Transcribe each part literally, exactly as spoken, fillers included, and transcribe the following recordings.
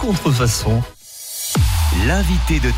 contrefaçon. L'invité de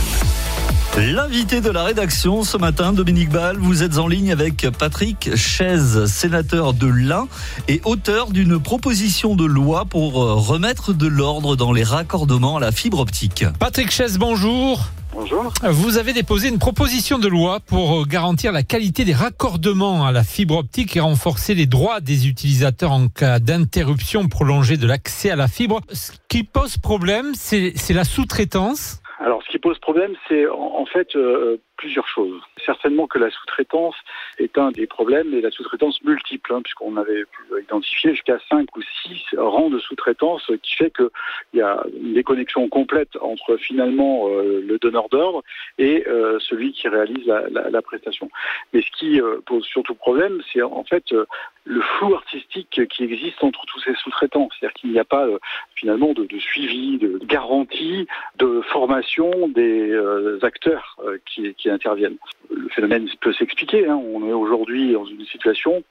Totem. L'invité de la rédaction ce matin, Dominique Ball, vous êtes en ligne avec Patrick Chaize, sénateur de l'Ain et auteur d'une proposition de loi pour remettre de l'ordre dans les raccordements à la fibre optique. Patrick Chaize, bonjour. Bonjour. Vous avez déposé une proposition de loi pour garantir la qualité des raccordements à la fibre optique et renforcer les droits des utilisateurs en cas d'interruption prolongée de l'accès à la fibre. Ce qui pose problème, c'est, c'est la sous-traitance. Alors, ce qui pose problème, c'est en, en fait euh, plusieurs choses. Certainement que la sous-traitance est un des problèmes, et la sous-traitance multiple, hein, puisqu'on avait pu identifier jusqu'à cinq ou six rangs de sous-traitance, qui fait qu'il y a une déconnexion complète entre finalement euh, le donneur d'ordre et euh, celui qui réalise la, la, la prestation. Mais ce qui euh, pose surtout problème, c'est en fait euh, le flou artistique qui existe entre tous ces sous-traitants. C'est-à-dire qu'il n'y a pas euh, finalement de, de suivi, de garantie, de formation des euh, acteurs euh, qui, qui interviennent. Le phénomène peut s'expliquer. Hein. On est aujourd'hui dans une situation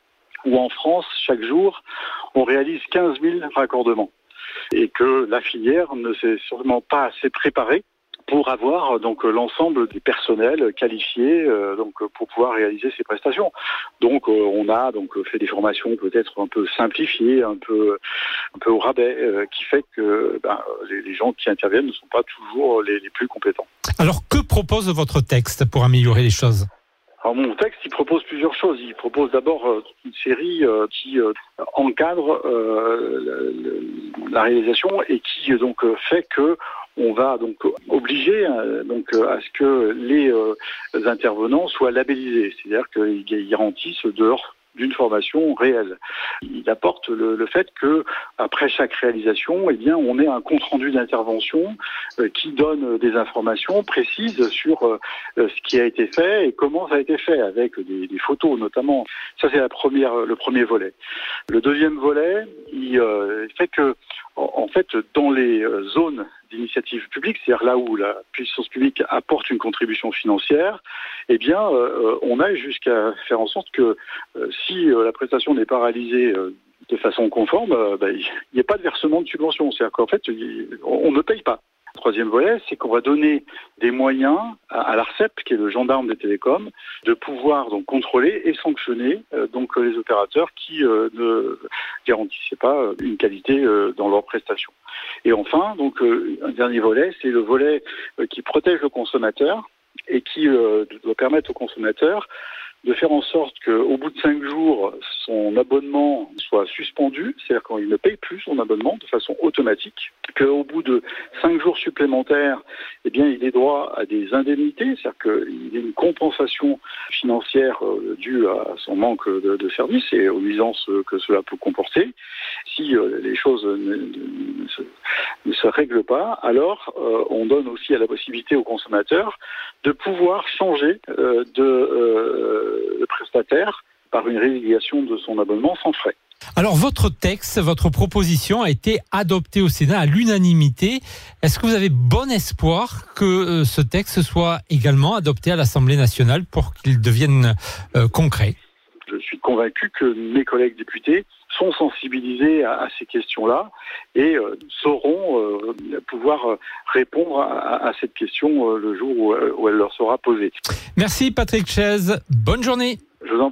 où en France, chaque jour, on réalise quinze mille raccordements et que la filière ne s'est sûrement pas assez préparée pour avoir donc l'ensemble des personnels qualifiés euh, donc pour pouvoir réaliser ces prestations. Donc euh, on a donc fait des formations peut-être un peu simplifiées, un peu un peu au rabais, euh, qui fait que ben, les, les gens qui interviennent ne sont pas toujours les, les plus compétents. Alors que propose votre texte pour améliorer les choses ? Alors mon texte, il propose plusieurs choses. Il propose d'abord euh, une série euh, qui euh, encadre euh, la, la réalisation et qui donc fait que on va donc obliger euh, donc à ce que les euh, intervenants soient labellisés, c'est-à-dire qu'ils garantissent de leur d'une formation réelle. Il apporte le, le fait que après chaque réalisation, eh bien, on ait un compte rendu d'intervention euh, qui donne des informations précises sur euh, ce qui a été fait et comment ça a été fait, avec des, des photos notamment. Ça, c'est la première, le premier volet. Le deuxième volet, il euh, fait que, en, en fait, dans les zones d'initiative publique, c'est-à-dire là où la puissance publique apporte une contribution financière, eh bien, euh, on aille jusqu'à faire en sorte que euh, si euh, la prestation n'est pas réalisée euh, de façon conforme, euh, bah, il n'y a pas de versement de subvention. C'est-à-dire qu'en fait, il, on ne paye pas. Le troisième volet, c'est qu'on va donner des moyens à, à l'Arcep, qui est le gendarme des télécoms, de pouvoir donc contrôler et sanctionner euh, donc les opérateurs qui euh, ne garantissaient pas une qualité euh, dans leurs prestations. Et enfin, donc euh, un dernier volet, c'est le volet euh, qui protège le consommateur et qui euh, doit permettre au consommateur de faire en sorte qu'au bout de cinq jours, son abonnement soit suspendu, c'est-à-dire qu'il ne paye plus son abonnement de façon automatique, qu'au bout de cinq jours supplémentaires, eh bien, il ait droit à des indemnités, c'est-à-dire qu'il ait une compensation financière euh, due à son manque de, de service et aux nuisances que cela peut comporter. Si euh, les choses ne, ne, se, ne se règlent pas, alors euh, on donne aussi la possibilité aux consommateurs de pouvoir changer euh, de euh, le prestataire par une résiliation de son abonnement sans frais. Alors votre texte, votre proposition a été adoptée au Sénat à l'unanimité. Est-ce que vous avez bon espoir que ce texte soit également adopté à l'Assemblée nationale pour qu'il devienne euh, concret ? Je suis convaincu que mes collègues députés sont sensibilisés à, à ces questions-là et euh, sauront euh, pouvoir répondre à, à cette question euh, le jour où, où elle leur sera posée. Merci Patrick Chaize, bonne journée. Je vous en